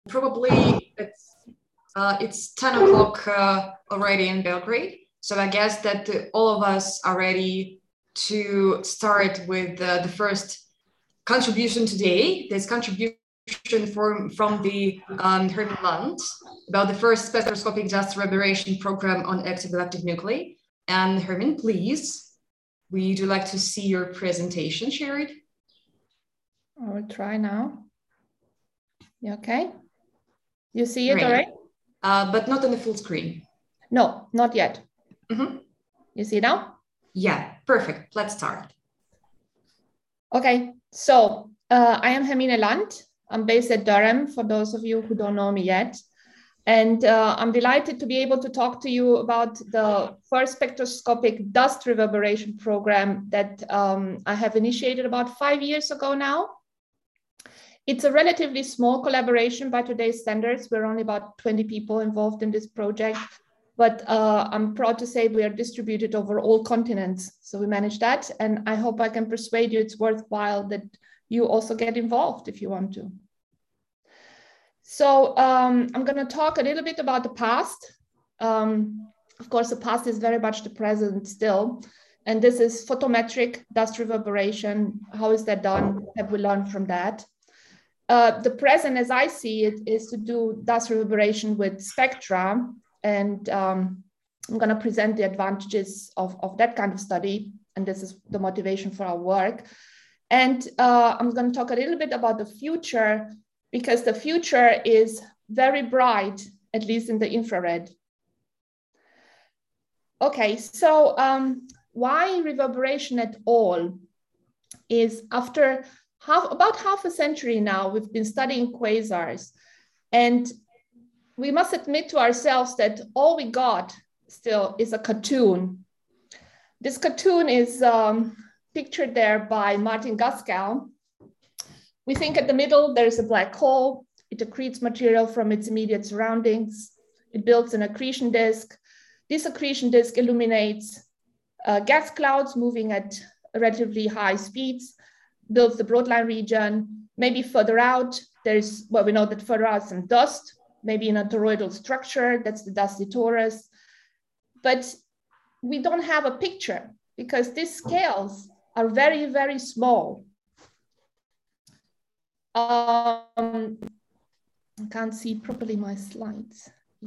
Probably it's 10 o'clock already in Belgrade. So I guess that all of us are ready to start with the first contribution today. This contribution from the Herman Lund about the first spectroscopic dust reverberation program on exogalactic nuclei. And Herman, please, would you like to see your presentation shared? I will try now. You okay? You see it Great. all right? But not on the full screen. No, not yet. Mm-hmm. You see now? Yeah, perfect. Let's start. Okay, so I am Hermine Lund. I'm based at Durham, for those of you who don't know me yet. And I'm delighted to be able to talk to you about the first spectroscopic dust reverberation program that I have initiated about 5 years ago now. It's a relatively small collaboration by today's standards. We're only about 20 people involved in this project, but I'm proud to say we are distributed over all continents. So we managed that, and I hope I can persuade you it's worthwhile that you also get involved if you want to. So I'm going to talk a little bit about the past. Of course, the past is very much the present still. And this is photometric dust reverberation. How is that done? What have we learned from that? The present, as I see it, is to do dust reverberation with spectra. And I'm going to present the advantages of that kind of study. And this is the motivation for our work. And I'm going to talk a little bit about the future, because the future is very bright, at least in the infrared. Okay, so why reverberation at all is after about half a century now, we've been studying quasars, and we must admit to ourselves that all we got still is a cartoon. This cartoon is pictured there by Martin Gaskell. We think at the middle, there's a black hole. It accretes material from its immediate surroundings. It builds an accretion disk. This accretion disk illuminates gas clouds moving at relatively high speeds, builds the broadline region. Maybe further out, we know that further out some dust, maybe in a toroidal structure, that's the dusty torus. But we don't have a picture because these scales are very, very small. I can't see properly my slides.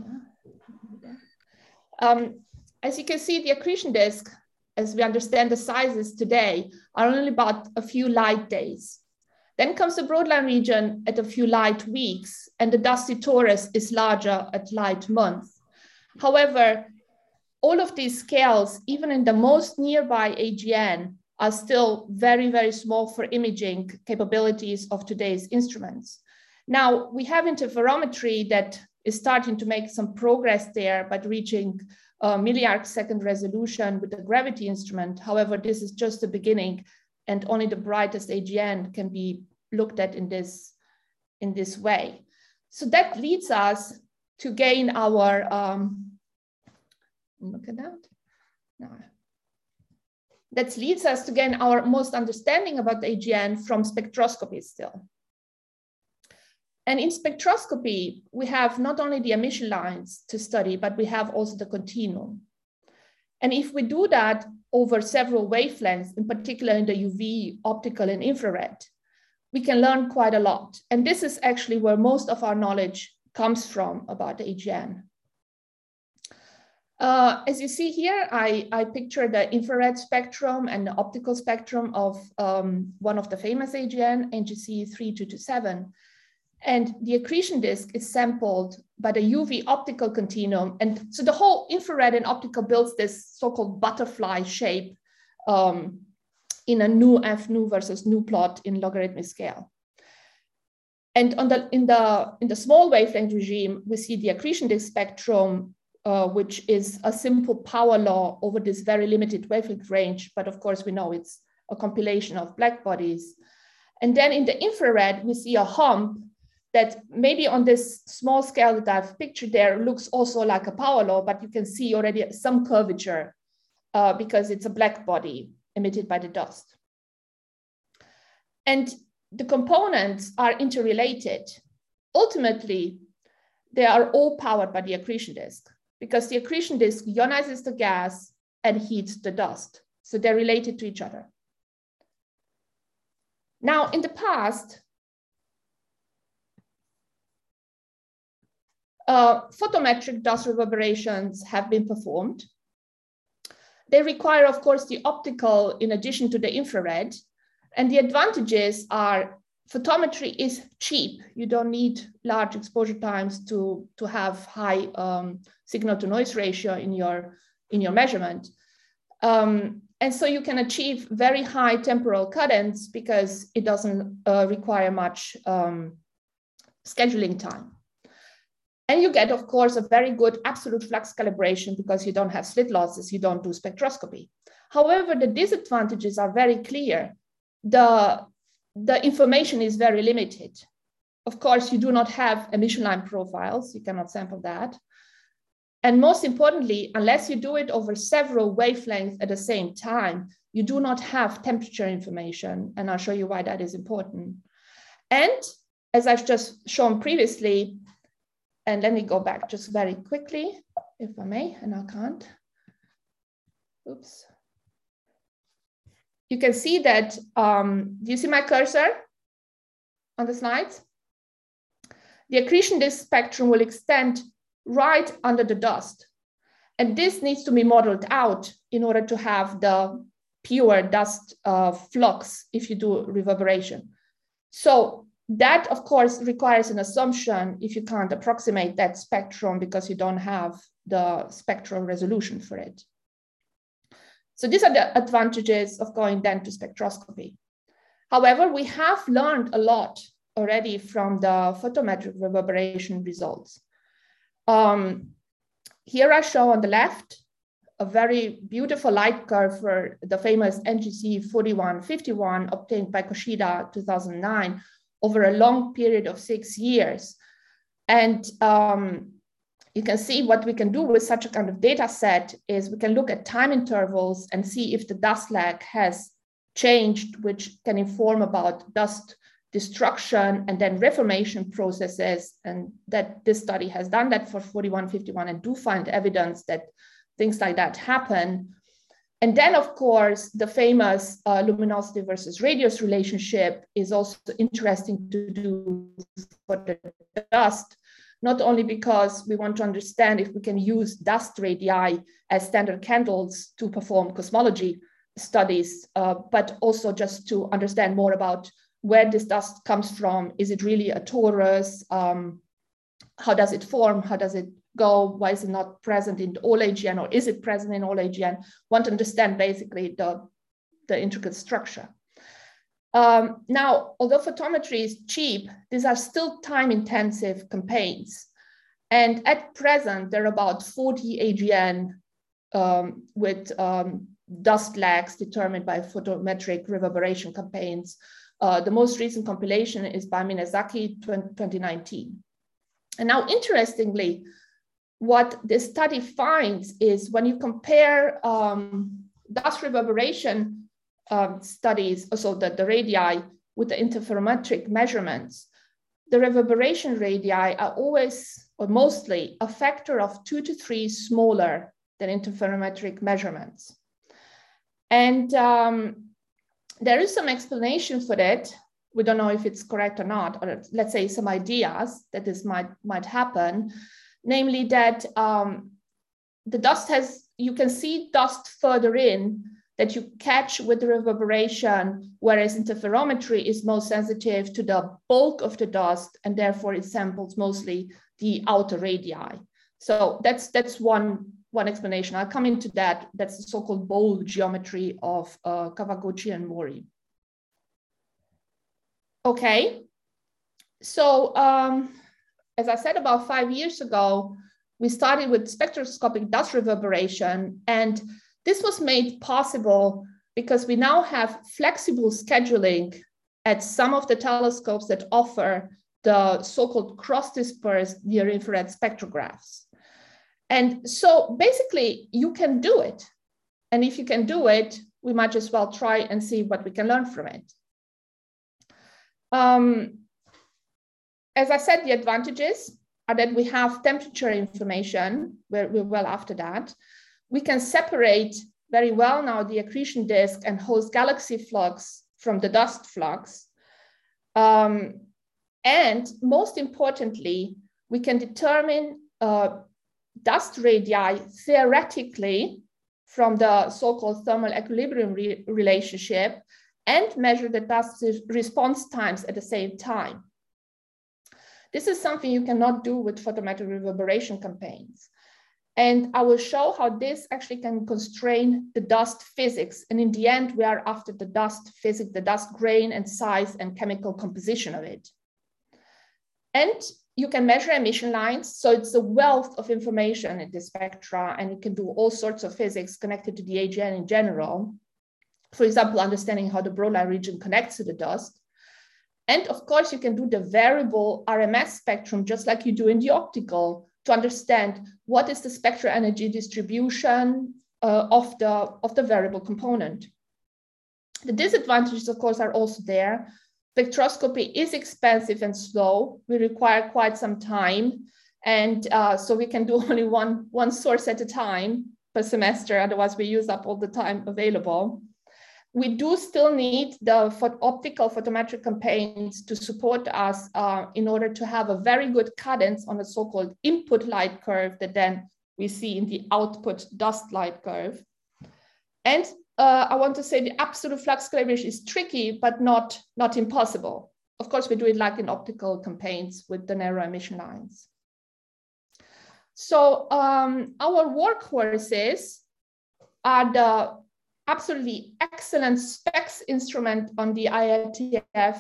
Yeah. As you can see, the accretion disk, as we understand the sizes today, are only about a few light days. Then comes the broadline region at a few light weeks, and the dusty torus is larger at light months. However, all of these scales, even in the most nearby AGN, are still very, very small for imaging capabilities of today's instruments. Now, we have interferometry that is starting to make some progress there by reaching milliarc second resolution with the gravity instrument. However, this is just the beginning, and only the brightest AGN can be looked at in this way. So that leads us to gain our, look at that. No. That leads us to gain our most understanding about the AGN from spectroscopy still. And in spectroscopy, we have not only the emission lines to study, but we have also the continuum. And if we do that over several wavelengths, in particular in the UV, optical, and infrared, we can learn quite a lot. And this is actually where most of our knowledge comes from about the AGN. As you see here, I picture the infrared spectrum and the optical spectrum of one of the famous AGN, NGC 3227. And the accretion disk is sampled by the UV optical continuum. And so the whole infrared and optical builds this so-called butterfly shape in a nu F nu versus nu plot in logarithmic scale. And in the small wavelength regime, we see the accretion disk spectrum, which is a simple power law over this very limited wavelength range. But of course, we know it's a compilation of black bodies. And then in the infrared, we see a hump that maybe on this small scale that I've pictured there looks also like a power law, but you can see already some curvature because it's a black body emitted by the dust. And the components are interrelated. ultimately, they are all powered by the accretion disk, because the accretion disk ionizes the gas and heats the dust. So they're related to each other. Now, in the past, photometric dust reverberations have been performed. They require, of course, the optical in addition to the infrared. And the advantages are photometry is cheap. You don't need large exposure times to have high signal to noise ratio in your measurement. And so you can achieve very high temporal cadence because it doesn't require much scheduling time. And you get, of course, a very good absolute flux calibration because you don't have slit losses, you don't do spectroscopy. However, the disadvantages are very clear. The information is very limited. Of course, you do not have emission line profiles, you cannot sample that. And most importantly, unless you do it over several wavelengths at the same time, you do not have temperature information. And I'll show you why that is important. And as I've just shown previously, and let me go back just very quickly, if I may, and I can't. Oops. You can see that, do you see my cursor on the slides? The accretion disk spectrum will extend right under the dust. And this needs to be modeled out in order to have the pure dust flux if you do reverberation. So that, of course, requires an assumption if you can't approximate that spectrum because you don't have the spectral resolution for it. So these are the advantages of going then to spectroscopy. However, we have learned a lot already from the photometric reverberation results. Here I show on the left a very beautiful light curve for the famous NGC 4151 obtained by Koshida 2009 over a long period of 6 years. And you can see what we can do with such a kind of data set is we can look at time intervals and see if the dust lag has changed, which can inform about dust destruction and then reformation processes. And that this study has done that for 4151 and do find evidence that things like that happen. And then, of course, the famous luminosity versus radius relationship is also interesting to do for the dust, not only because we want to understand if we can use dust radii as standard candles to perform cosmology studies, but also just to understand more about where this dust comes from. Is it really a torus? How does it form? How does it go? Why is it not present in all AGN, or is it present in all AGN? Want to understand basically the intricate structure. Now, although photometry is cheap, these are still time-intensive campaigns. And at present, there are about 40 AGN with dust lags determined by photometric reverberation campaigns. The most recent compilation is by Minezaki 2019. And now, interestingly, what this study finds is when you compare dust reverberation studies, also the radii with the interferometric measurements, the reverberation radii are always or mostly a factor of 2 to 3 smaller than interferometric measurements. And there is some explanation for that. We don't know if it's correct or not, or let's say some ideas that this might happen. Namely that the dust you can see dust further in that you catch with the reverberation, whereas interferometry is most sensitive to the bulk of the dust, and therefore it samples mostly the outer radii. So that's one explanation. I'll come into that. That's the so-called bowl geometry of Kawaguchi and Mori. Okay, so as I said, about 5 years ago, we started with spectroscopic dust reverberation, and this was made possible because we now have flexible scheduling at some of the telescopes that offer the so-called cross-dispersed near-infrared spectrographs. And so basically, you can do it. And if you can do it, we might as well try and see what we can learn from it. as I said, the advantages are that we have temperature information, we're well after that. We can separate very well now the accretion disk and host galaxy flux from the dust flux. And most importantly, we can determine dust radii theoretically from the so-called thermal equilibrium relationship and measure the dust response times at the same time. This is something you cannot do with photometric reverberation campaigns. And I will show how this actually can constrain the dust physics. And in the end, we are after the dust physics, the dust grain and size and chemical composition of it. And you can measure emission lines. So it's a wealth of information in the spectra, and you can do all sorts of physics connected to the AGN in general. For example, understanding how the broadline region connects to the dust. And of course, you can do the variable RMS spectrum, just like you do in the optical, to understand what is the spectral energy distribution of the variable component. The disadvantages, of course, are also there. Spectroscopy is expensive and slow. We require quite some time. And so we can do only one source at a time per semester. Otherwise, we use up all the time available. We do still need the optical photometric campaigns to support us in order to have a very good cadence on the so-called input light curve that then we see in the output dust light curve. And I want to say the absolute flux calibration is tricky, but not impossible. Of course, we do it like in optical campaigns with the narrow emission lines. So our workhorses are the absolutely excellent SPECS instrument on the IATF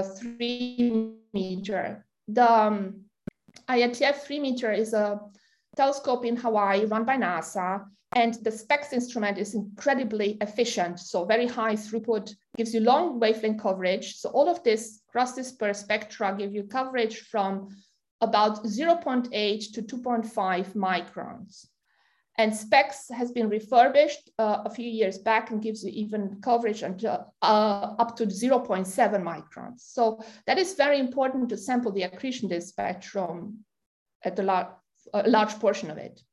3 meter. The IATF 3 meter is a telescope in Hawaii run by NASA, and the SPECS instrument is incredibly efficient. So very high throughput, gives you long wavelength coverage. So all of this cross-dispersed spectra give you coverage from about 0.8 to 2.5 microns. And SPECS has been refurbished a few years back and gives you even coverage until, up to 0.7 microns. So that is very important to sample the accretion disk spectrum at a large portion of it.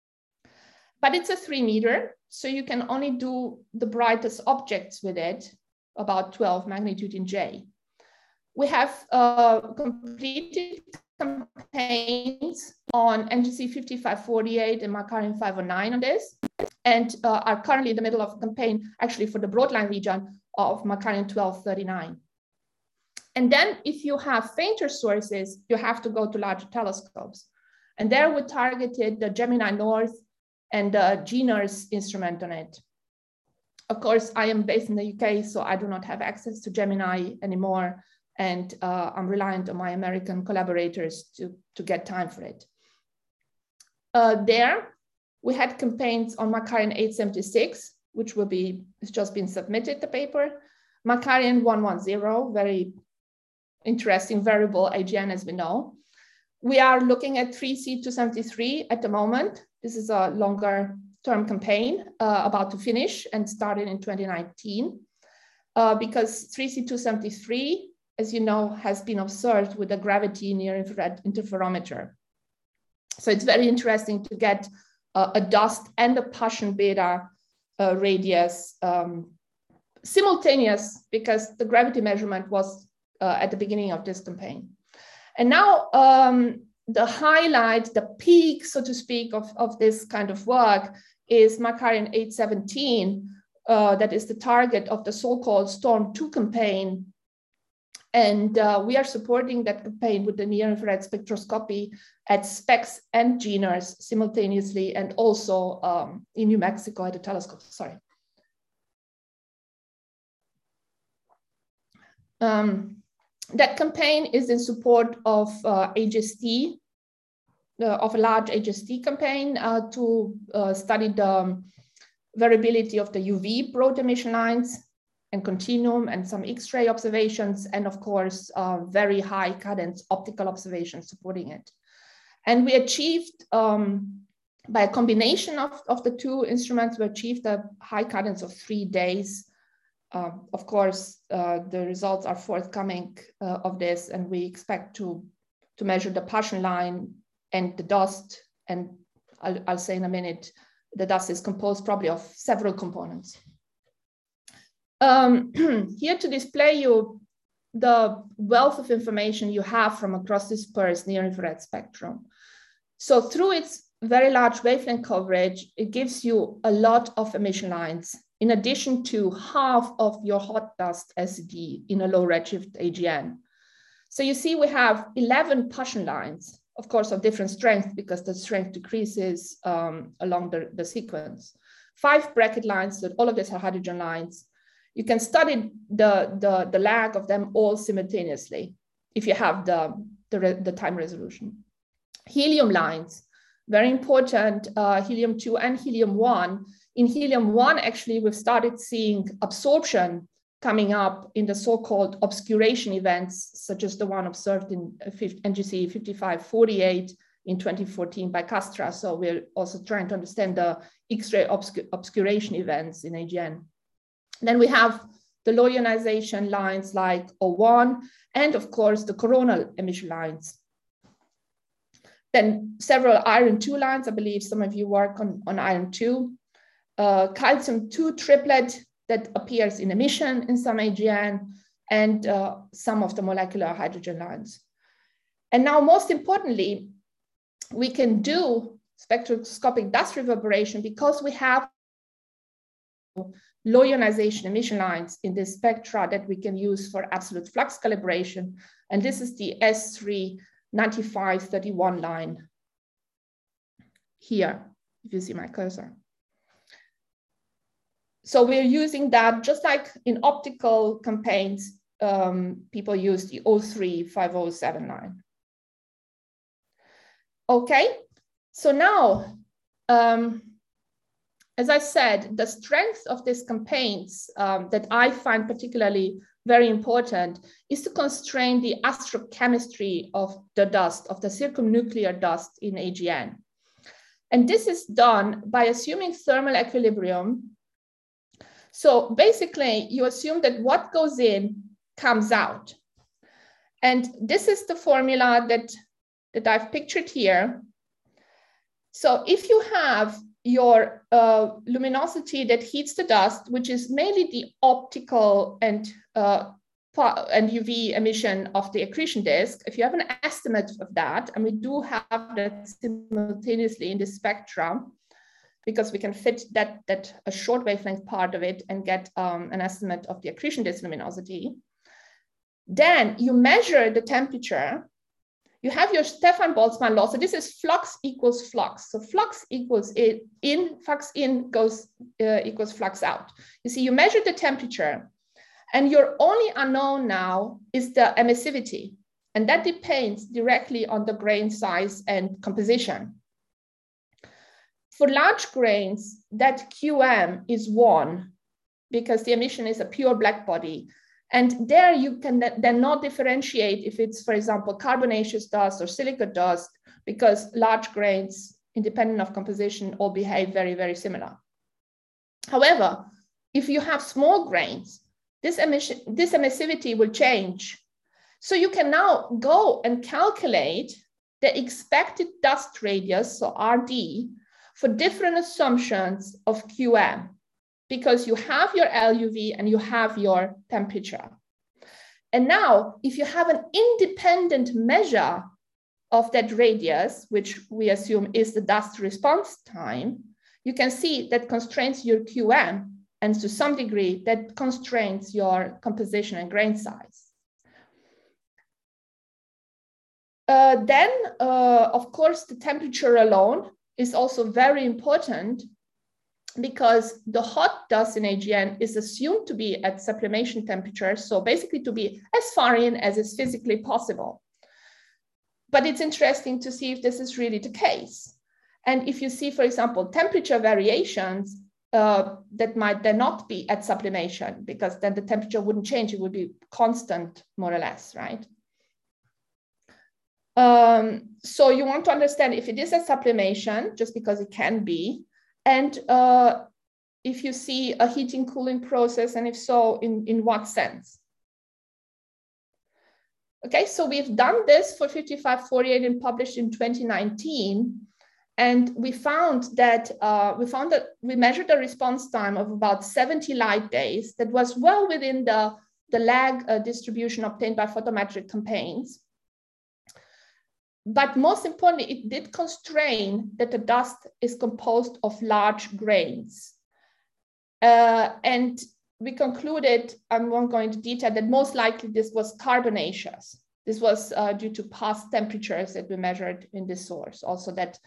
But it's a 3 meter, so you can only do the brightest objects with it, about 12 magnitude in J. We have completed campaigns on NGC 5548 and Markarian 509 on this, and are currently in the middle of a campaign actually for the broadline region of Markarian 1239. And then if you have fainter sources, you have to go to larger telescopes. And there we targeted the Gemini North and the GNERS instrument on it. Of course, I am based in the UK, so I do not have access to Gemini anymore. And I'm reliant on my American collaborators to get time for it. There, we had campaigns on Markarian 876, which it's just been submitted, the paper. Markarian 110, very interesting variable AGN, as we know. We are looking at 3C273 at the moment. This is a longer term campaign about to finish and started in 2019 because 3C273, as you know, has been observed with a gravity near infrared interferometer. So it's very interesting to get a dust and a Paschen beta radius simultaneous, because the gravity measurement was at the beginning of this campaign. And now the highlight, the peak, so to speak, of this kind of work is Markarian 817, that is the target of the so-called Storm 2 campaign. And we are supporting that campaign with the near-infrared spectroscopy at SPECS and GNERS simultaneously, and also in New Mexico at the telescope, sorry. That campaign is in support of HST, of a large HST campaign to study the variability of the UV broad emission lines and continuum and some X-ray observations, and of course, very high cadence optical observations supporting it. And we achieved, by a combination of the two instruments, we achieved a high cadence of 3 days. Of course, the results are forthcoming of this, and we expect to to measure the Paschen line and the dust. And I'll say in a minute, the dust is composed probably of several components. Here to display you the wealth of information you have from across this dispersed near-infrared spectrum. So through its very large wavelength coverage, it gives you a lot of emission lines, in addition to half of your hot dust SED in a low redshift AGN. So you see we have 11 Paschen lines, of course, of different strength because the strength decreases along the sequence. 5 bracket lines, so all of these are hydrogen lines. You can study the lag of them all simultaneously if you have the time resolution. Helium lines, very important, helium-2 and helium-1. In helium-1, actually, we've started seeing absorption coming up in the so-called obscuration events, such as the one observed in NGC 5548 in 2014 by Castra. So we're also trying to understand the X-ray obscuration events in AGN. Then we have the low ionization lines like O1, and of course, the coronal emission lines. Then several iron-2 lines. I believe some of you work on iron-2. Calcium-2 triplet that appears in emission in some AGN, and some of the molecular hydrogen lines. And now, most importantly, we can do spectroscopic dust reverberation because we have low ionization emission lines in this spectra that we can use for absolute flux calibration. And this is the S39531 line here, if you see my cursor. So we're using that just like in optical campaigns, people use the 03507 line. Okay, so now, as I said, the strength of these campaigns that I find particularly very important is to constrain the astrochemistry of the dust, of the circumnuclear dust in AGN. And this is done by assuming thermal equilibrium. So basically, you assume that what goes in comes out. And this is the formula that I've pictured here. So if you have your luminosity that heats the dust, which is mainly the optical and UV emission of the accretion disk, if you have an estimate of that, and we do have that simultaneously in the spectrum, because we can fit that a short wavelength part of it and get an estimate of the accretion disk luminosity, then you measure the temperature. You have your Stefan-Boltzmann law. So this is flux equals flux. So flux equals in, flux in goes equals flux out. You see, you measure the temperature, and your only unknown now is the emissivity. And that depends directly on the grain size and composition. For large grains, that QM is 1 because the emission is a pure black body. And there you can then not differentiate if it's, for example, carbonaceous dust or silicate dust, because large grains, independent of composition, all behave very, very similar. However, if you have small grains, this emissivity will change. So you can now go and calculate the expected dust radius, so RD, for different assumptions of QM, because you have your LUV and you have your temperature. And now, if you have an independent measure of that radius, which we assume is the dust response time, you can see that constrains your QM, and to some degree, that constrains your composition and grain size. Then, of course, the temperature alone is also very important, because the hot dust in AGN is assumed to be at sublimation temperature, so basically to be as far in as is physically possible. But it's interesting to see if this is really the case. And if you see, for example, temperature variations, that might then not be at sublimation, because then the temperature wouldn't change, it would be constant, more or less, right? So you want to understand if it is a sublimation, just because it can be, and if you see a heating cooling process, and if so, in what sense? Okay, so we've done this for 5548 and published in 2019. And we found that we measured a response time of about 70 light days that was well within the lag distribution obtained by photometric campaigns. But most importantly, it did constrain that the dust is composed of large grains. And we concluded, I won't go into detail, that most likely this was carbonaceous. This was due to past temperatures that we measured in this source. Also that,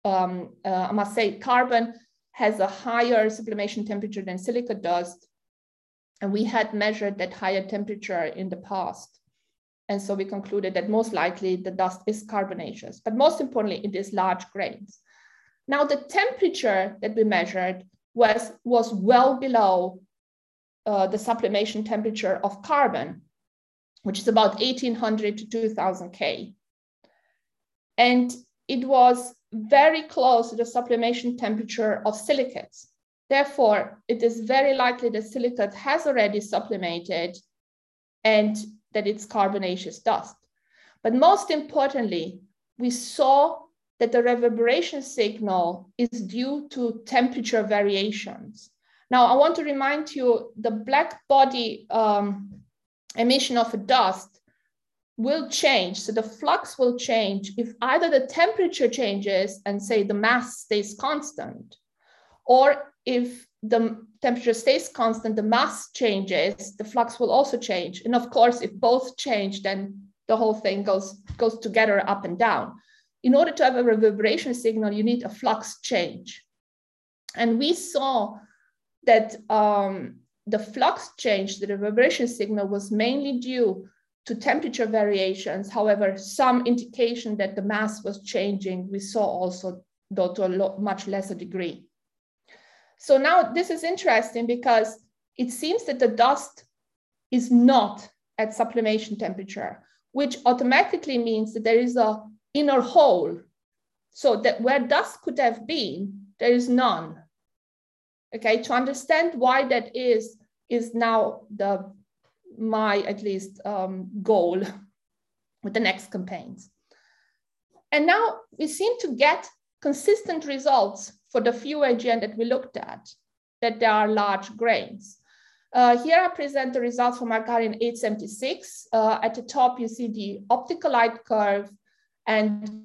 I must say, carbon has a higher sublimation temperature than silica dust. And we had measured that higher temperature in the past. And so we concluded that most likely the dust is carbonaceous, but most importantly, it is large grains. Now the temperature that we measured was well below the sublimation temperature of carbon, which is about 1800 to 2000 K. And it was very close to the sublimation temperature of silicates. Therefore, it is very likely that silicate has already sublimated and that it's carbonaceous dust. But most importantly, we saw that the reverberation signal is due to temperature variations. Now, I want to remind you, the black body emission of a dust will change. So the flux will change if either the temperature changes and say the mass stays constant, or if the temperature stays constant, the mass changes, the flux will also change. And of course, if both change, then the whole thing goes together up and down. In order to have a reverberation signal, you need a flux change. And we saw that the flux change, the reverberation signal, was mainly due to temperature variations. However, some indication that the mass was changing, we saw also, though to a much lesser degree. So now this is interesting because it seems that the dust is not at sublimation temperature, which automatically means that there is an inner hole. So that where dust could have been, there is none. Okay, to understand why that is now my at least goal with the next campaigns. And now we seem to get consistent results for the few AGN that we looked at, that there are large grains. Here I present the results from Markarian 876. At the top, you see the optical light curve, and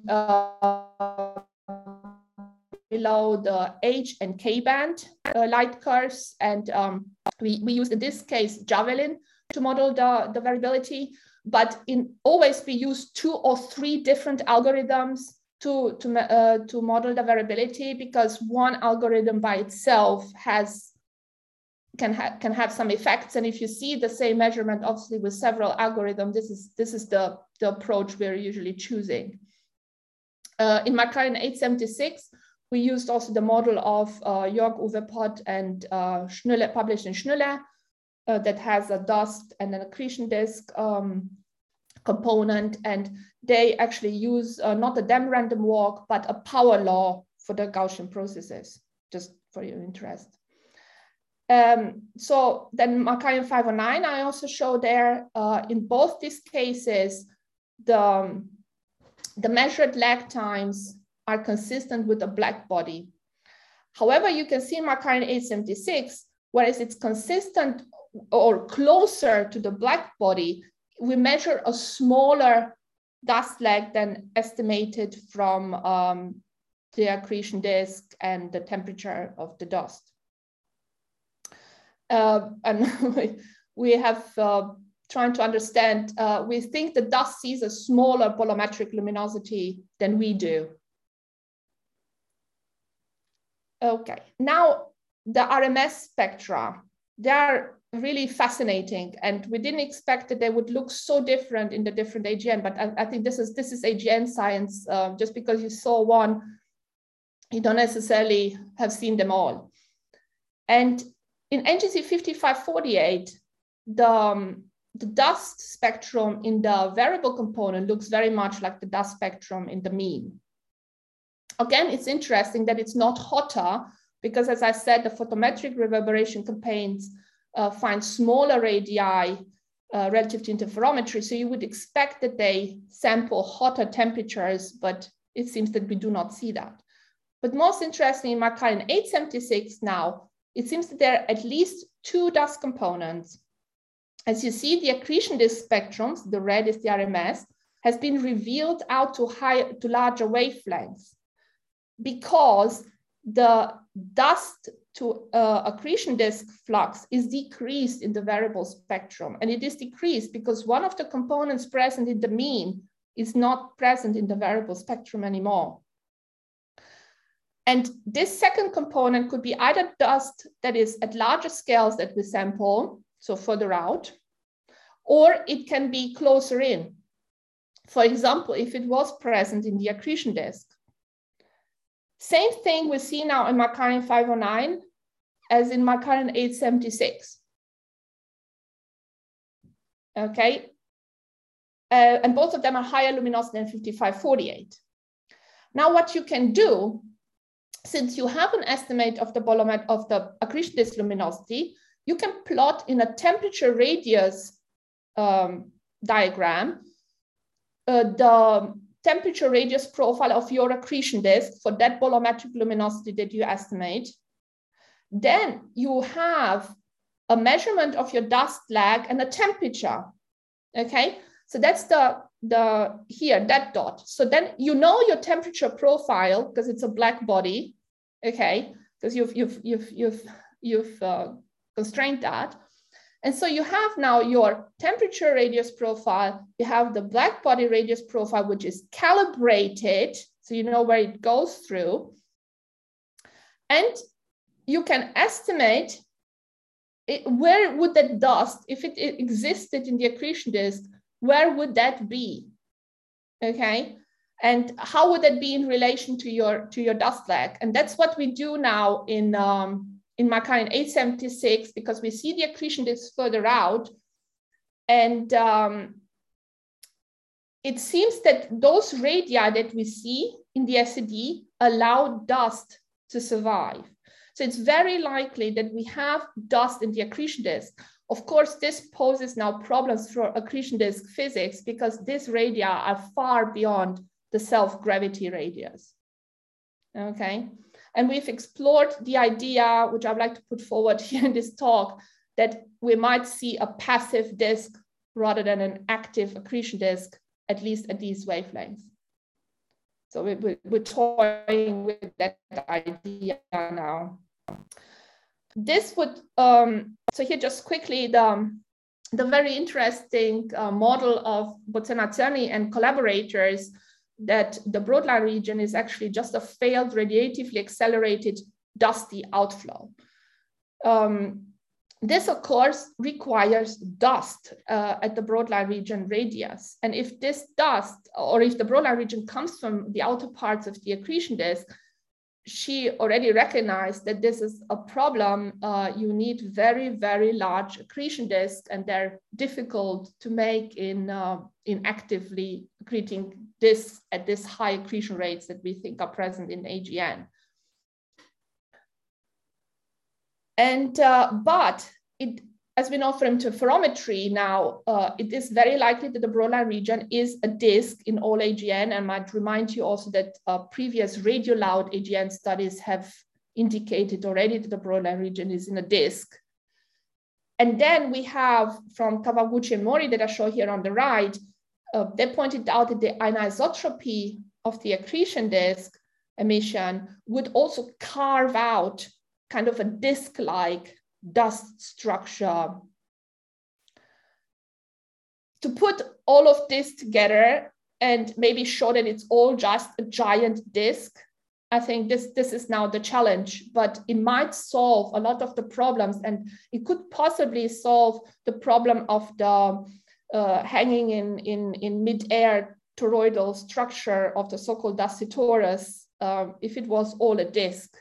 below the H and K band light curves. And we used, in this case, Javelin to model the variability, but always we use 2 or 3 different algorithms to model the variability, because one algorithm by itself can have some effects. And if you see the same measurement, obviously with several algorithms, this is the approach we're usually choosing. In Markarian 876, we used also the model of Jörg Uwe Pott and Schnüller, published in Schnüller, that has a dust and an accretion disk component, and they actually use not a Dem random walk, but a power law for the Gaussian processes, just for your interest. So then Markarian 509, I also show there, in both these cases, the measured lag times are consistent with the black body. However, you can see in Markarian 876, whereas it's consistent or closer to the black body, we measure a smaller dust lag than estimated from the accretion disk and the temperature of the dust. And we have trying to understand, we think the dust sees a smaller bolometric luminosity than we do. Okay, now the RMS spectra, they are really fascinating, and we didn't expect that they would look so different in the different AGN, but I think this is AGN science. Just because you saw one, you don't necessarily have seen them all. And in NGC 5548, the dust spectrum in the variable component looks very much like the dust spectrum in the mean. Again, it's interesting that it's not hotter, because as I said, the photometric reverberation campaigns find smaller radii relative to interferometry. So you would expect that they sample hotter temperatures, but it seems that we do not see that. But most interesting, in Markarian 876 now, it seems that there are at least 2 dust components. As you see, the accretion disk spectrums, the red is the RMS, has been revealed out to larger wavelengths because the dust to accretion disk flux is decreased in the variable spectrum. And it is decreased because one of the components present in the mean is not present in the variable spectrum anymore. And this second component could be either dust that is at larger scales that we sample, so further out, or it can be closer in. For example, if it was present in the accretion disk. Same thing we see now in Markarian 509 as in Markarian 876. Okay, and both of them are higher luminosity than 5548. Now what you can do, since you have an estimate of the accretion disk luminosity, you can plot in a temperature radius diagram the temperature radius profile of your accretion disk for that bolometric luminosity that you estimate. Then you have a measurement of your dust lag and a temperature. Okay, so that's that dot. So then you know your temperature profile because it's a black body. Okay, because you've constrained that. And so you have now your temperature radius profile, you have the black body radius profile, which is calibrated, so you know where it goes through. And you can estimate where would that dust, if it existed in the accretion disk, where would that be? Okay, and how would that be in relation to your dust lag? And that's what we do now in Markarian 876, because we see the accretion disk further out. And it seems that those radii that we see in the SED allow dust to survive. So it's very likely that we have dust in the accretion disk. Of course, this poses now problems for accretion disk physics because these radii are far beyond the self-gravity radius. Okay. And we've explored the idea, which I'd like to put forward here in this talk, that we might see a passive disk rather than an active accretion disk, at least at these wavelengths. So we're toying with that idea now. This would, so here just quickly, the very interesting model of Bozzenazzoni and collaborators, that the Broadline region is actually just a failed radiatively accelerated dusty outflow. This, of course, requires dust at the Broadline region radius. And if this dust, or if the Broadline region comes from the outer parts of the accretion disk, she already recognized that this is a problem. You need very, very large accretion disks, and they're difficult to make in actively accreting disks at this high accretion rates that we think are present in AGN. And but it, as we know from interferometry now, it is very likely that the Broadline region is a disk in all AGN. And I might remind you also that previous radio loud AGN studies have indicated already that the Broadline region is in a disk. And then we have from Kawaguchi and Mori that I show here on the right, they pointed out that the anisotropy of the accretion disk emission would also carve out kind of a disk-like dust structure. To put all of this together and maybe show that it's all just a giant disk, I think this is now the challenge, but it might solve a lot of the problems, and it could possibly solve the problem of the hanging in mid-air toroidal structure of the so-called dusty torus if it was all a disk.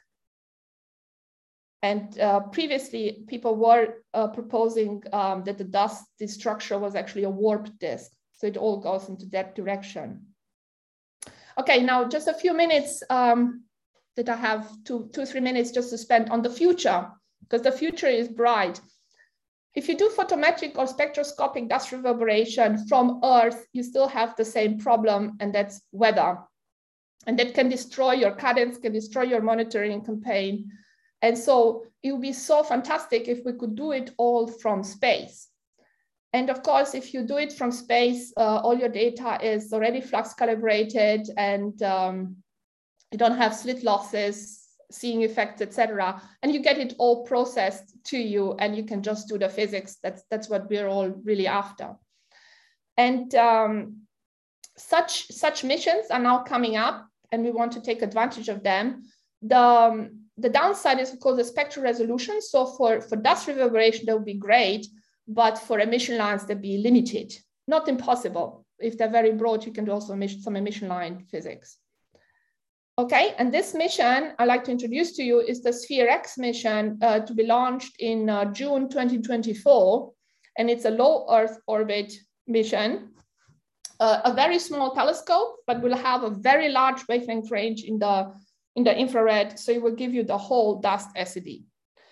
And previously, people were proposing that the dusty structure was actually a warped disk. So it all goes into that direction. Okay, now just a few minutes that I have, 2 or 3 minutes just to spend on the future, because the future is bright. If you do photometric or spectroscopic dust reverberation from Earth, you still have the same problem, and that's weather. And that can destroy your cadence, can destroy your monitoring campaign. And so it would be so fantastic if we could do it all from space. And of course, if you do it from space, all your data is already flux calibrated, and you don't have slit losses, seeing effects, etc. And you get it all processed to you, and you can just do the physics. That's what we're all really after. And such missions are now coming up, and we want to take advantage of them. The downside is, of course, the spectral resolution. So for dust reverberation, that would be great, but for emission lines, they'd be limited. Not impossible. If they're very broad, you can do also some emission line physics. Okay, and this mission I'd like to introduce to you is the SPHERE-X mission to be launched in June 2024. And it's a low Earth orbit mission, a very small telescope, but will have a very large wavelength range in the infrared. So it will give you the whole dust SED.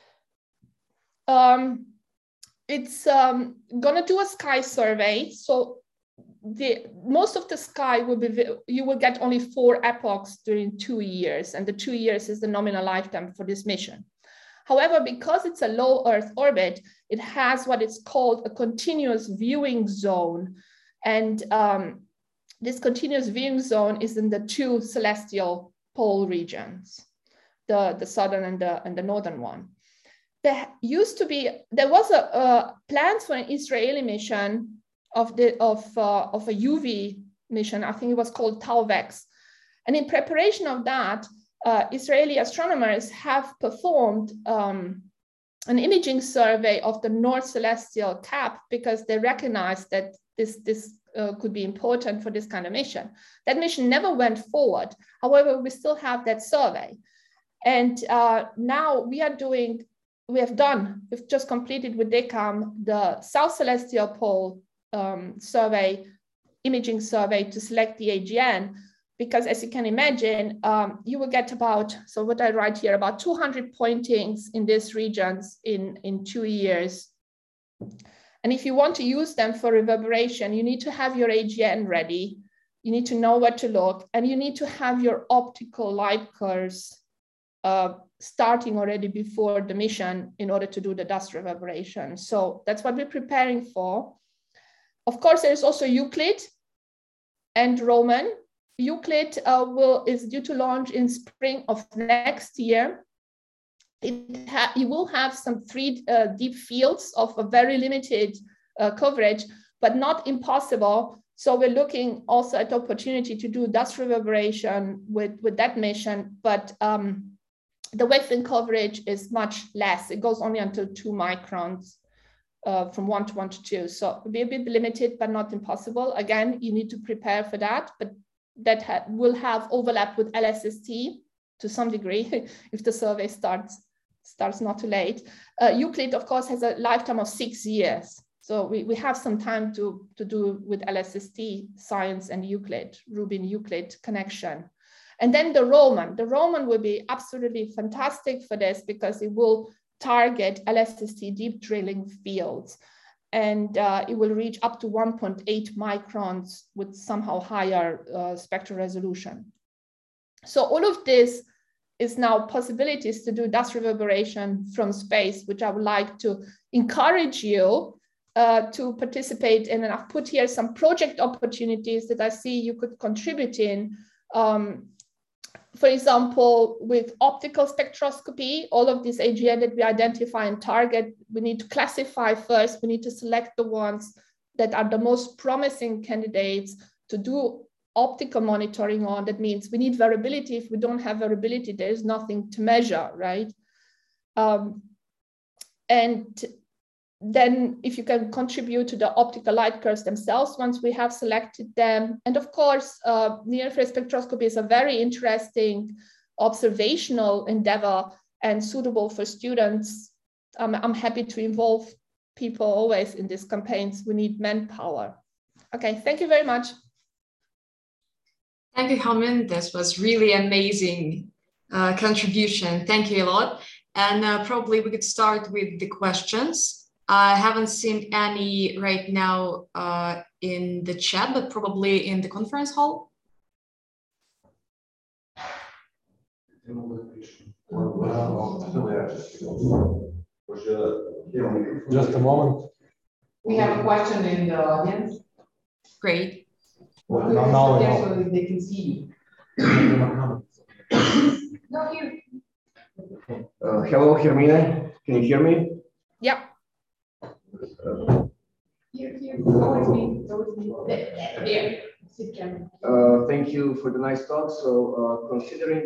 It's gonna do a sky survey. So most of the sky will be, you will get only 4 epochs during 2 years, and the 2 years is the nominal lifetime for this mission. However, because it's a low Earth orbit, it has what is called a continuous viewing zone. And this continuous viewing zone is in the 2 celestial pole regions, the southern and the northern one. There was a plan for an Israeli mission of a UV mission. I think it was called TAUVEX. And in preparation of that, Israeli astronomers have performed an imaging survey of the North Celestial Cap, because they recognized that this could be important for this kind of mission. That mission never went forward. However, we still have that survey. And now we've just completed with DECAM the South Celestial Pole survey, imaging survey to select the AGN, because as you can imagine, you will get about, so what I write here, about 200 pointings in these regions in 2 years. And if you want to use them for reverberation, you need to have your AGN ready. You need to know where to look, and you need to have your optical light curves starting already before the mission in order to do the dust reverberation. So that's what we're preparing for. Of course, there's also Euclid and Roman. Euclid is due to launch in spring of next year. You will have some 3 deep fields of a very limited coverage, but not impossible. So we're looking also at the opportunity to do dust reverberation with that mission, but the wavelength coverage is much less. It goes only until 2 microns. From 1 to 1 to 2. So it'll be a bit limited, but not impossible. Again, you need to prepare for that, but that will have overlap with LSST to some degree if the survey starts not too late. Euclid, of course, has a lifetime of 6 years. So we have some time to do with LSST science and Euclid, Rubin-Euclid connection. And then the Roman will be absolutely fantastic for this, because it will target LSST deep drilling fields, and it will reach up to 1.8 microns with somehow higher spectral resolution. So all of this is now possibilities to do dust reverberation from space, which I would like to encourage you to participate in. And I've put here some project opportunities that I see you could contribute in. For example, with optical spectroscopy, all of these AGN that we identify and target, we need to classify first. We need to select the ones that are the most promising candidates to do optical monitoring on. That means we need variability. If we don't have variability, there is nothing to measure, right? And then if you can contribute to the optical light curves themselves once we have selected them. And of course, near-infrared spectroscopy is a very interesting observational endeavor and suitable for students. I'm happy to involve people always in these campaigns. We need manpower. Okay, thank you very much. Thank you, Helmin. This was really amazing contribution. Thank you a lot. And probably we could start with the questions. I haven't seen any right now in the chat, but probably in the conference hall. Just a moment. We have a question in the audience. Great. Now So they can see you. No, here. Hello, Hermine. Can you hear me? Yeah. Here. Always me. There. Sit down. Thank you for the nice talk. So, considering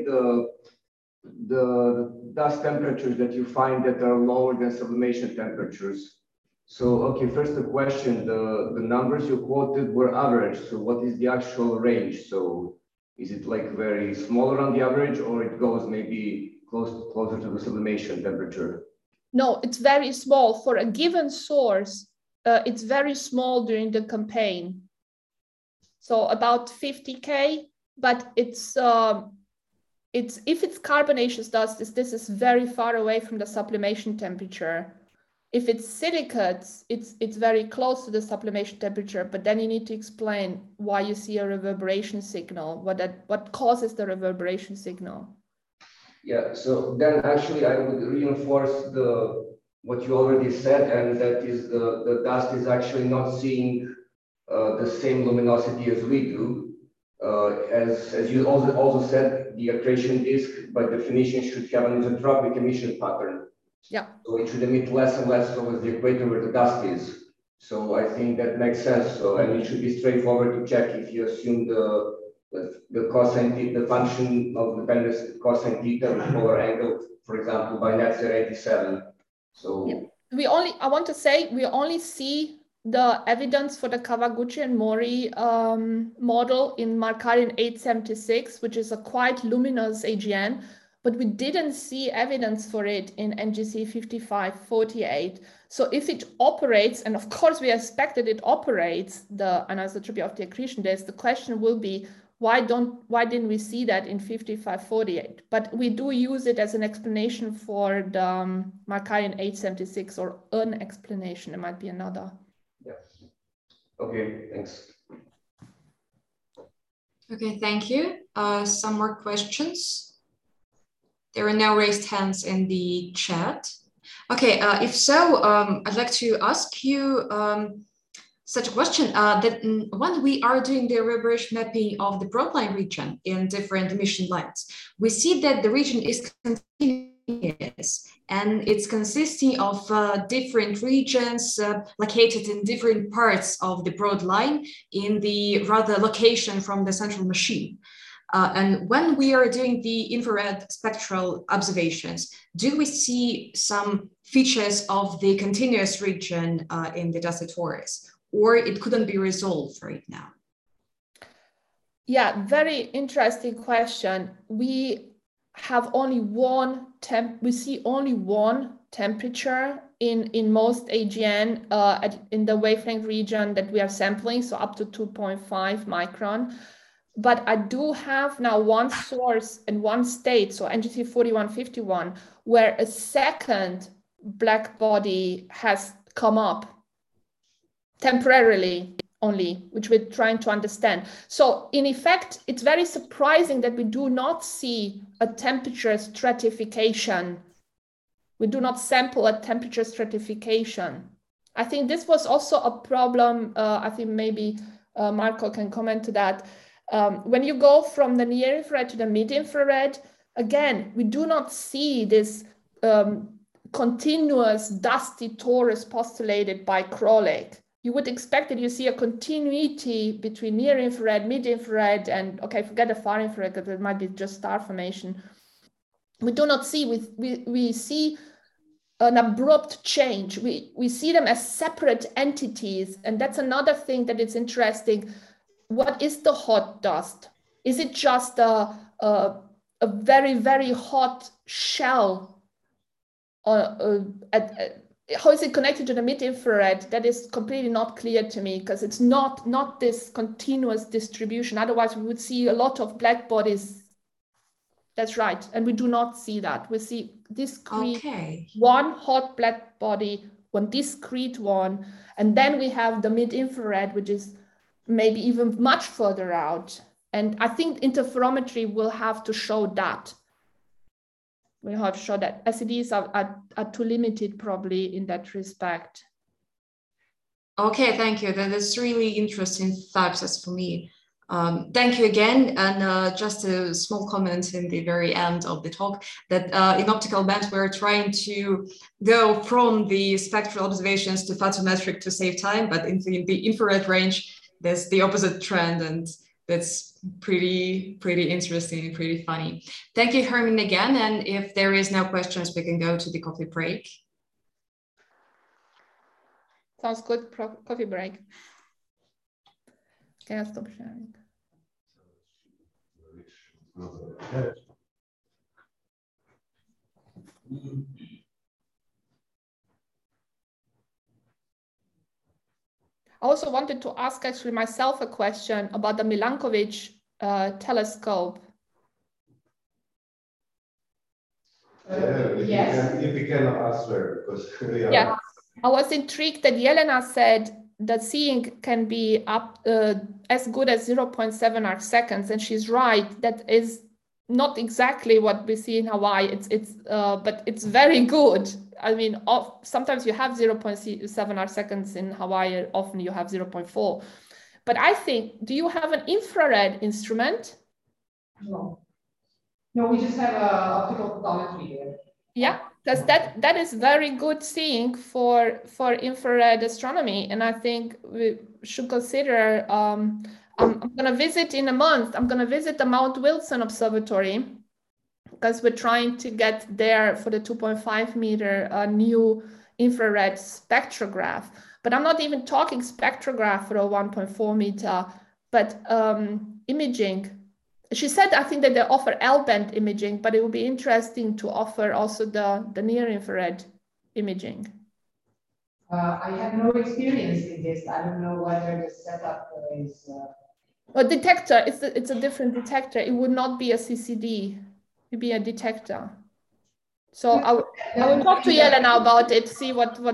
the dust temperatures that you find that are lower than sublimation temperatures. So, okay, first the question, the numbers you quoted were average. So what is the actual range? So is it like very small around the average, or it goes maybe closer to the sublimation temperature? No, it's very small. For a given source, it's very small during the campaign. So about 50K, but it's if it's carbonaceous dust, this is very far away from the sublimation temperature. If it's silicates, it's very close to the sublimation temperature, but then you need to explain why you see a reverberation signal, what causes the reverberation signal. Yeah, so then actually I would reinforce what you already said, and that is the dust is actually not seeing the same luminosity as we do. As you also said, the accretion disk by definition should have an isotropic emission pattern. Yeah. So it should emit less and less towards the equator where the dust is. So I think that makes sense. So, and it should be straightforward to check if you assume the cosine theta, the function of dependence cosine theta with polar angle, for example, by net 87. So yeah. I want to say we only see the evidence for the Kawaguchi and Mori model in Markarian 876, which is a quite luminous AGN, but we didn't see evidence for it in NGC 5548. So if it operates, and of course we expect that it operates the anisotropy of the accretion disk, the question will be, why didn't we see that in 5548? But we do use it as an explanation for the Markarian 876, or an explanation. There might be another. Yeah. Okay, thanks. Okay, thank you. Some more questions? There are no raised hands in the chat. Okay, if so, I'd like to ask you such a question that when we are doing the reverberation mapping of the broadline region in different emission lines, we see that the region is continuous and it's consisting of different regions located in different parts of the broad line in the rather location from the central machine. And when we are doing the infrared spectral observations, do we see some features of the continuous region in the dusty torus, or it couldn't be resolved right now? Yeah, very interesting question. We have only we see only one temperature in most AGN in the wavelength region that we are sampling, so up to 2.5 micron. But I do have now one source and one state, so NGC 4151, where a second black body has come up temporarily only, which we're trying to understand. So in effect, it's very surprising that we do not see a temperature stratification. We do not sample a temperature stratification. I think this was also a problem. I think maybe Marco can comment to that. When you go from the near infrared to the mid infrared, again, we do not see this continuous dusty torus postulated by Krolik. You would expect that you see a continuity between near infrared, mid infrared, and okay, forget the far infrared because it might be just star formation. We do not see, we see an abrupt change. We see them as separate entities, and that's another thing that is interesting. What is the hot dust? Is it just a very, very hot shell? How is it connected to the mid-infrared? That is completely not clear to me, because it's not this continuous distribution. Otherwise, we would see a lot of black bodies. That's right. And we do not see that. We see discrete one hot black body one discrete one. And then we have the mid-infrared, which is maybe even much further out. And I think interferometry will have to show that. We'll have to show that SEDs are too limited probably in that respect. Okay, thank you. That is really interesting facts as for me. Thank you again. And just a small comment in the very end of the talk that in optical band, we're trying to go from the spectral observations to photometric to save time, but in the infrared range, there's the opposite trend, and that's pretty interesting, pretty funny. Thank you, Herman, again. And if there is no questions, we can go to the coffee break. Sounds good. Coffee break. Can I stop sharing? I also wanted to ask actually myself a question about the Milankovitch telescope. Yes. If you can answer, because Yeah, I was intrigued that Jelena said that seeing can be up as good as 0.7 arc seconds, and she's right. That is not exactly what we see in Hawaii. But it's very good. I mean, sometimes you have 0.7 arc seconds in Hawaii. Often you have 0.4. But I think, do you have an infrared instrument? No. No, we just have optical photometry here. Yeah, because that is very good seeing for infrared astronomy, and I think we should consider. I'm going to visit in a month. I'm going to visit the Mount Wilson Observatory because we're trying to get there for the 2.5 meter new infrared spectrograph. But I'm not even talking spectrograph for a 1.4 meter, but imaging. She said, I think that they offer L-band imaging, but it would be interesting to offer also the near-infrared imaging. I have no experience in this. I don't know whether the setup is... A detector, it's a different detector. It would not be a CCD, it would be a detector. So I will talk to Jelena about it, see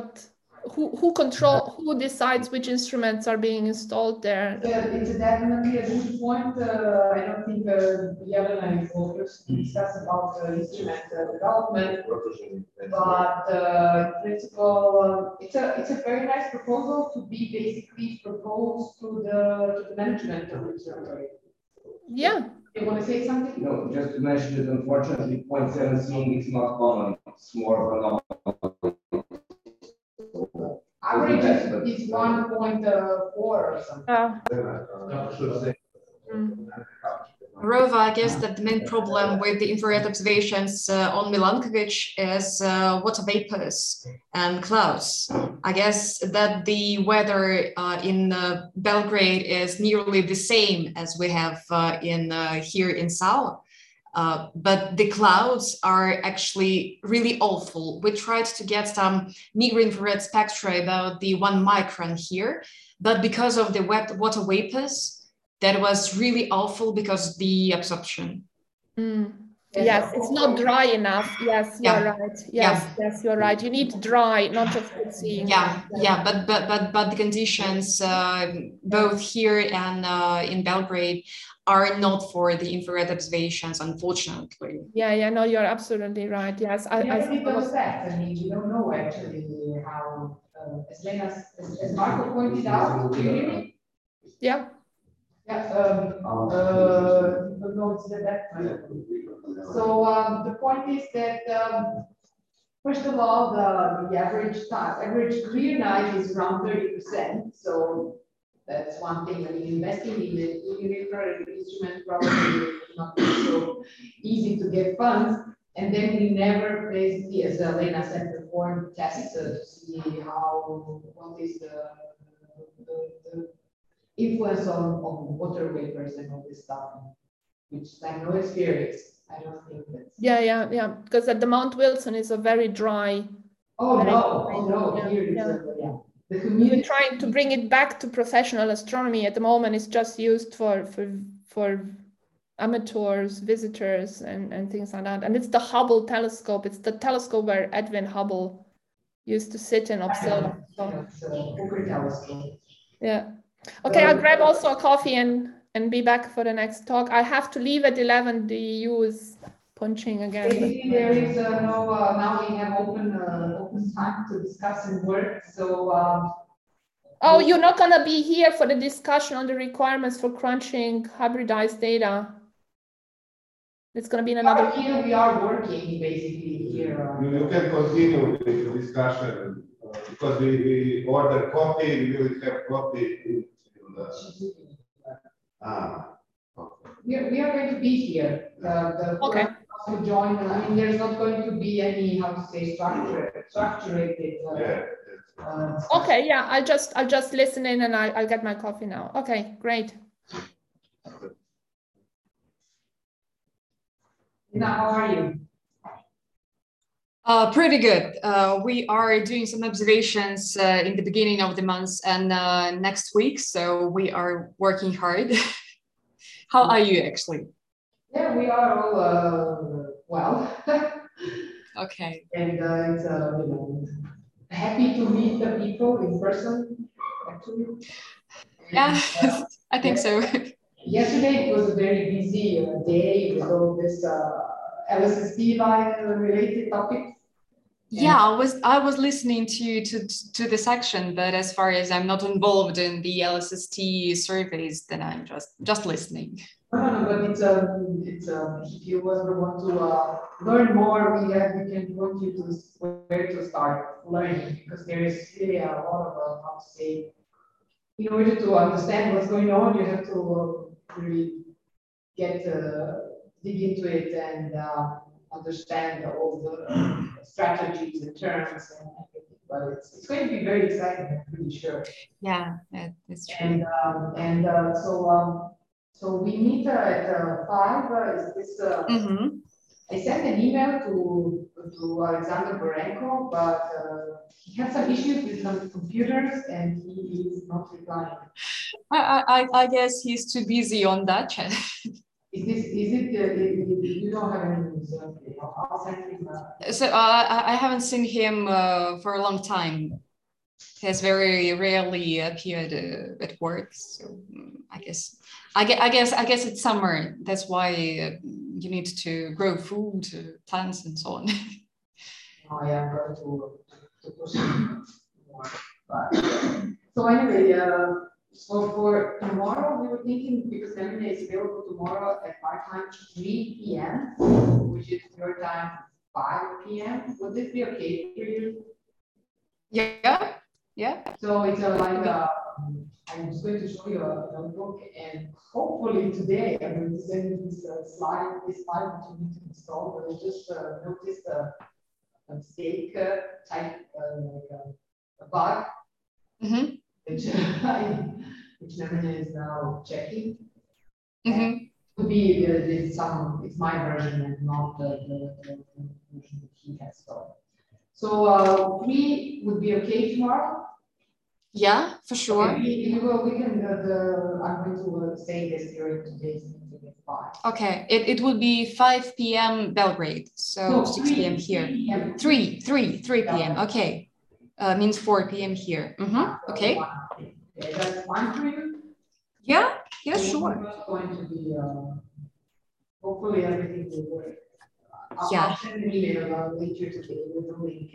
who decides which instruments are being installed there. It's definitely a good point. I don't think Jelena is focused to discuss about instrument development, but in principle, it's a very nice proposal to be basically proposed to the management of the observatory. Yeah. You want to say something? No, just to mention that unfortunately 0.7 seeing is not common. It's more of a Average is 1.4 or something. Rova, I guess that the main problem with the infrared observations on Milankovitch is water vapors and clouds. I guess that the weather in Belgrade is nearly the same as we have here in Sao. But the clouds are actually really awful. We tried to get some near-infrared spectra about the 1 micron here, but because of the wet water vapors, that was really awful because the absorption. Yes, it's not dry enough. Yes, you're right. Yes, you're right. You need dry, not just good seeing. But the conditions both here and in Belgrade are not for the infrared observations, unfortunately. No, you're absolutely right. Yes, I think that. I mean, we don't know actually how, as Marco pointed out, do you hear me? Yeah. No, it's the back. So the point is that first of all, the average clear night is around 30%. So that's one thing. I mean, investing in an infrared instrument probably not so easy to get funds. And then we never basically, as Elena said, perform tests to see what is the influence on water vapors and all this stuff, which I have no experience. I don't think that's... Yeah. Because at the Mount Wilson is a very dry. Here it's the community. We're trying to bring it back to professional astronomy. At the moment, it's just used for amateurs, visitors, and things like that. And it's the Hubble telescope. It's the telescope where Edwin Hubble used to sit and observe. So, It's a Hooker telescope. yeah. Okay, I'll grab also a coffee and be back for the next talk. I have to leave at 11. The EU is punching again. Basically, there is no, now we have open time to discuss and work. So, oh, you're not going to be here for the discussion on the requirements for crunching hybridized data. It's going to be in another. Here we are working basically here. You can continue with the discussion because we order coffee, we will have coffee in the. We are going to be here. Okay. To join. I mean, there's not going to be any, how to say, structured. Okay, yeah, I'll just listen in and I'll get my coffee now. Okay, great. Now, how are you? Pretty good. We are doing some observations in the beginning of the month and next week, so we are working hard. How are you actually? Yeah, we are all well. Okay. And it's happy to meet the people in person, actually. Yeah, I think so. Yesterday it was a very busy day with all this LSST related topics. Yeah, I was listening to the section, but as far as I'm not involved in the LSST surveys, then I'm just listening. No, but it's if you ever want to learn more, we can point you to where to start learning, because there is really a lot of how to say, in order to understand what's going on, you have to really get dig into it and understand all the strategies and terms and everything. But it's going to be very exciting, I'm pretty sure. Yeah, that's true. So we meet at 5. Is this? I sent an email to Alexander Berenko, but he had some issues with some computers and he is not replying. I guess he's too busy on that chat. Is it? You don't have any news? Okay, I'll send him. So I haven't seen him for a long time. He has very rarely appeared at work. So I guess it's summer. That's why you need to grow food, plants, and so on. Oh yeah, I'm going to push more. But, so anyway, so for tomorrow, we were thinking, because Emily is available tomorrow at my time, 3 p.m., which is your time, 5 p.m. Would this be okay for you? Yeah. So it's I'm just going to show you a notebook, and hopefully today I'm going to send you this slide which you need to install. But I just noticed a mistake type like a bug, which Nemanja is now checking. Could be it's my version and not the version that he has installed. So 3 would be okay tomorrow. Yeah, for sure. Okay, we can. I'm going to say this during today's meeting at 5. Okay, it will be 5 p.m. Belgrade, so No, 6 p.m. here. 3 p.m. Okay, means 4 p.m. here. Okay. That's fine for you. Yeah, sure. It's going to be. Hopefully everything will work. Yeah. I'll send an email later today with the link.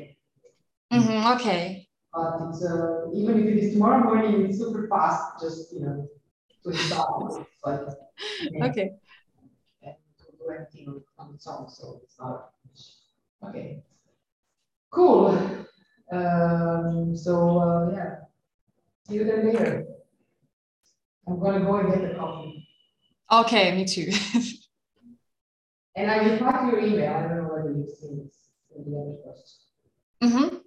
Okay. But it's even if it is tomorrow morning, it's super fast. Just to install. But okay. And to do anything on its own, so it's not okay. Cool. So yeah, see you then later. I'm gonna go and get the coffee. Okay, me too. And I reply to your email. I don't know whether you've seen this in the other post.